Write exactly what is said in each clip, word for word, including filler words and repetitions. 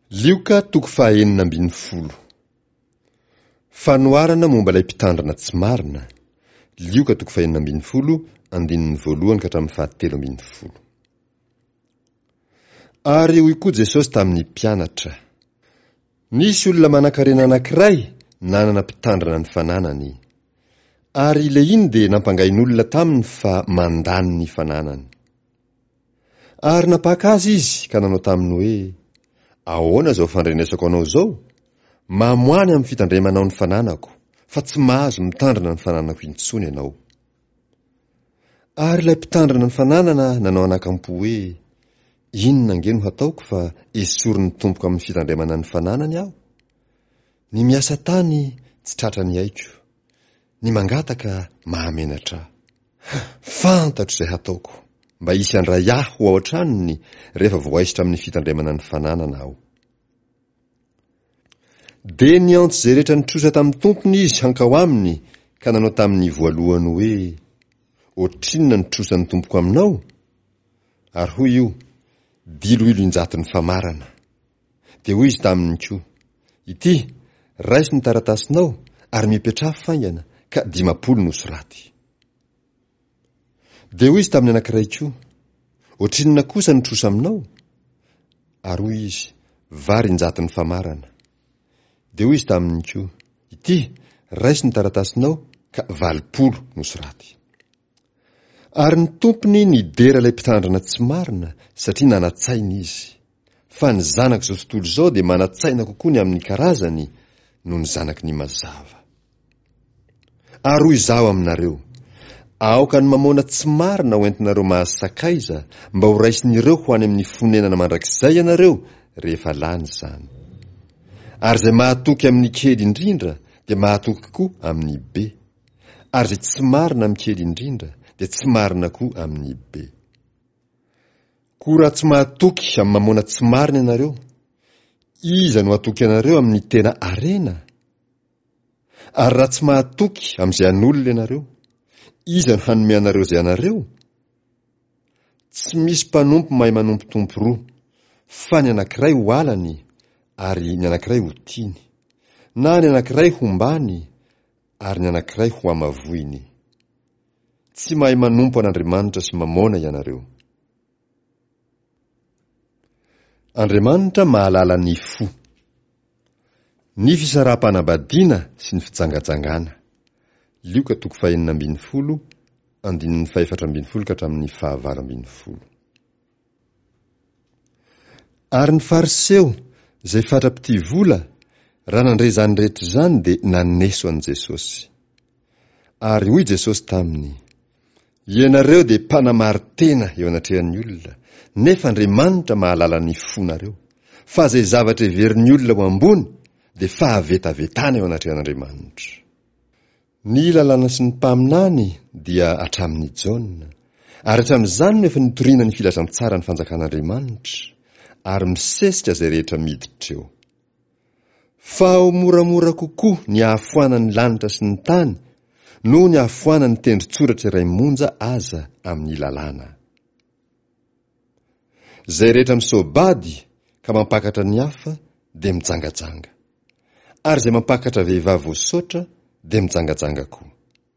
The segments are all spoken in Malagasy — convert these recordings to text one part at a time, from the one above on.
Lioka toko fahaenina ambin'ny folo. Fanoarana momba ilay mpitandrina tsy marina. Lioka toko fahaenina ambin'ny folo, andininy voalohany ka hatramin'ny fahatelo ambin'ny folo. Ary hoy koa Jesosy tamin'ny mpianatra: nisy olona manan-karena anankiray nanana mpitandrina ny fananany. Ary ilay iny dia nampangain'olona taminy fa mandany ny fananany. Ary napaka azy izy ka nanao taminy hoe: ahoana zao fandrenesako anao zao? Mamoany amin'ny fitandremanao ny fananako, fa tsy mahazo mitandrina ny fananako intsony ianao. Ary ilay mpitandrina ny fananana nanao anakampo hoe: inona ange no hataoko fa esorin'ny tompoko amin'ny fitandremana ny fananany aho? Ny miasa tany tsy tratra ny aiko, ny mangataka mahamenatra aho. Fantatro izay hataoko mba hisy andray aho ao an-tranony rehefa voaisitra amin'ny fitandremana ny fananana aho. De niantso izay rehetra nitrosa tamin'ny tompony izy hankao aminy, ka nanao tamin'ny voalohany hoe: ohatrinona nitrosa ny tompoko aminao? Ary hoy io: diloilo injato ny famarana. De hoy izy taminy koa: ity, raisy ny taratasinao ary mipetraha faingana, ka dimapolo no soraty. De hoy izy tamin'ny anankiray koa: ohatrinona kosa nitrosa aminao? Ary hoy izy: vary injato ny famarana. De hoy izy taminy koa: ity, raisy ny taratasinao, ka valopolo no soraty. Ary ny tompony nidera ilay mpitandrina tsy marina satria nanatsaina izy. Fa ny zanako zao tontolo zao dia manatsaina kokoa ny amin'ny karazany noho ny zanaky ny mazava. Ary hoy izao aminareo: aoka ny mamona tsy marina ho entinareo mahasakaiza, mba ho raisin'ireo ho any amin'ny fonenana mandrakizay ianareo rehefa lany zany. Ary izay mahatoky amin'ny kely indrindra dia mahatoky koa amin'ny be. Ary izay tsy marina amin'ny kely indrindra dia tsy marina koa amin'ny be. Koa raha tsy mahatoky amin'ny mamona tsy marina ianareo, iza no hatoky ianareo amin'ny tena arena? Ary raha tsy mahatoky amin'izay an'olona ianareo, iza no hanome anareo izay anareo? Tsy misy mpanompo mahay manompo tompo roa, fa ny anankiray ho alany ary ny anankiray ho tiany, na ny anankiray hombany ary ny anankiray ho amavoiny. Tsy mahay manompo an'Andriamanitra sy mamona ianareo. Andriamanitra mahalala ny fo. Ny fisaraha-panambadiana sy ny fijangajangana. Lioka toko fahaenina ambin'ny folo, andininy fahaefatra ambin'ny folo ka hatramin'ny fahavalo ambin'ny folo. Ary ny fariseo izay fatra-pity vola, raha nandray izany rehetra izany dia naneso an' Jesosy. Ary hoy Jesosy taminy: ianareo dia mpanamary tena eo anatrehan'ny olona, nefa Andriamanitra mahalala ny fonareo. Fa izay zavatra heverin'ny olona ho ambony dia fahavetavetana eo anatrehan'Andriamanitra. Ny lalàna sy ny mpaminany dia hatramin'ny Jaona, ary hatramin'izany no efa nitoriana ny filazantsara ny fanjakan'Andriamanitra, ary misesika izay rehetra miditra eo. Fa ho moramora kokoa ny hahafoana ny lanitra sy ny tany noho ny hahafoana ny tendron-tsoratra iray monja aza amin'ny lalàna. Izay rehetra misoabady ka mampakatra ny hafa dia mijangajanga, ary izay mampakatra vehivavy voasotra dia mijangajanga koa.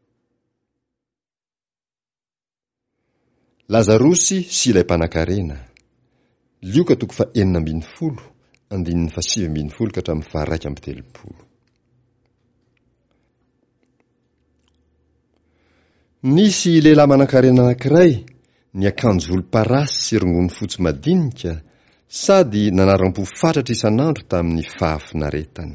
Lazarosy sy ilay mpanan-karena. Lioka toko fahaenina ambin'ny folo, andininy fahasivy ambin'ny folo ka hatramin'ny faharaika amby telopolo. Nisy lehilahy manan-karena anankiray, ny akanjo volomparasy sy rongony fotsy madinika, sady nanaram-po fatratra isan'andro tamin'ny fahafinaretana.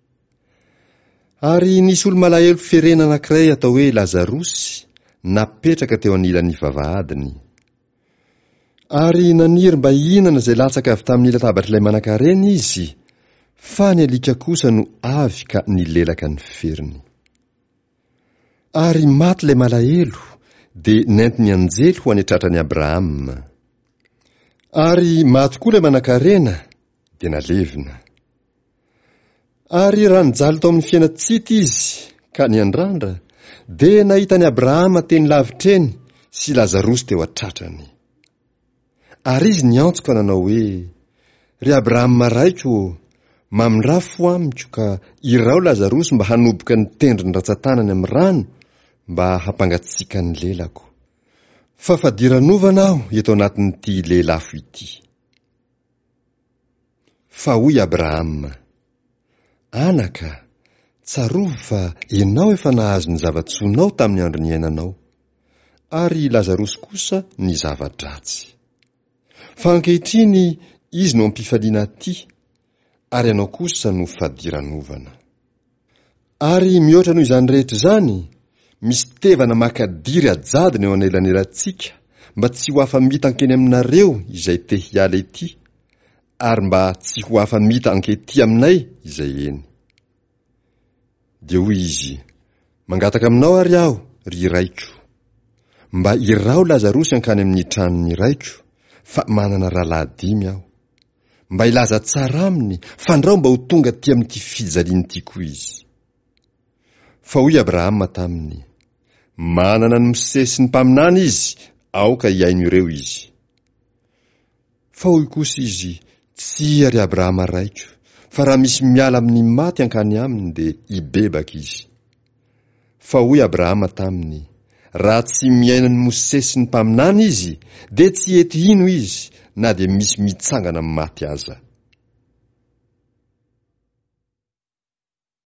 Ary nisy olo-malahelo ferena anankiray atao hoe Lazarosy napetraka teo anilan'ny vavahadiny. Ary naniry mba hihinana izay latsaka avy tamin'ny latabatr'ilay manan-karena izy, fa ny alika kosa no avy ka nilelaka ny feriny. Ary maty ilay malahelo, dia nenti ny anjely ho anetratra ny Abrahama. Ary maty koa ilay manan-karena, dia nalevina. Ary raha nijaly tao amin'ny fiaina-tsity izy ka niandrandra, dia nahita ny Abrahama teny lavitreny sy Lazarosy teo an-tratrany. Ary izy niantso ka nanao hoe: ry Abrahama raiko mamindrafo amiko ka irao Lazarosy mba hanoboka ny tendrony ratsan-tanany amin'ny rano mba hampangatsiaka ny lelako. Fa fadiran'ovana aho eto anatin'ity lelafo ity. Fa hoy Abrahama, anaka, tsarovy fa ianao efa nahazo ny zava-tsoanao tamin'ny andro niainanao, ary Lazarosy kosa ny zava-dratsy. Fa ankehitriny izy no ampifaliana ty, ary ianao kosa no fadiran'ovana. Ary mihoatra noho izany rehetra izany, misy tevana makadiry ajadiny eo anelanelantsika, mba tsy ho afa-mita ankeny aminareo izay te hiala ety, ary mba tsy ho afa-mita ankety aminay izay eny. Dia hoy izy, mangataka aminao ary aho, ry raiko, mba irao Lazarosy ankany amin'ny tranony raiko, fa manana rahalahy dimy aho. Mba ilaza tsara aminy, fandrao mba ho tonga ty amin'ity fijaliany ty koa izy. Fa hoy Abrahama taminy, manana ny Mosesy sy ny mpaminany izy, aoka hiaino ireo izy. Fa hoy kosa izy, tsy ry Abrahama raiko, fa raha misy miala amin'ny maty ankany aminy dia hibebaka izy. Fa hoy Abrahama taminy, raha tsy miaina ny Mosesy sy ny mpaminany izy, dia tsy hety ino izy, na dia misy mitsangana amin'ny maty aza.